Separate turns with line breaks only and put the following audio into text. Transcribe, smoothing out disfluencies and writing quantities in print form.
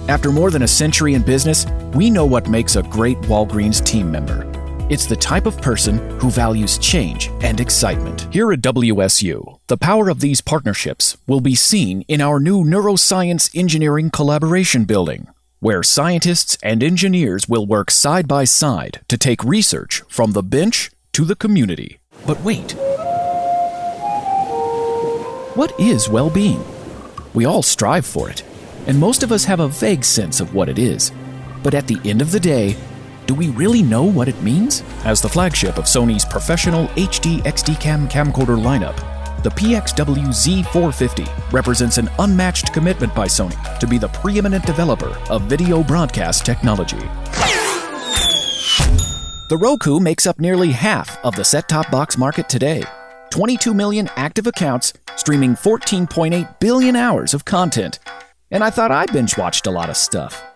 After more than a century in business, we know what makes a great Walgreens team member. It's the type of person who values change and excitement. Here at WSU, the power of these partnerships will be seen in our new Neuroscience Engineering Collaboration Building, where scientists and engineers will work side by side to take research from the bench to the community. But wait. What is well-being? We all strive for it, and most of us have a vague sense of what it is. But at the end of the day, do we really know what it means? As the flagship of Sony's professional HD XD-Cam camcorder lineup, the PXW-Z450 represents an unmatched commitment by Sony to be the preeminent developer of video broadcast technology. The Roku makes up nearly half of the set-top box market today. 22 million active accounts, streaming 14.8 billion hours of content. And I thought I binge-watched a lot of stuff.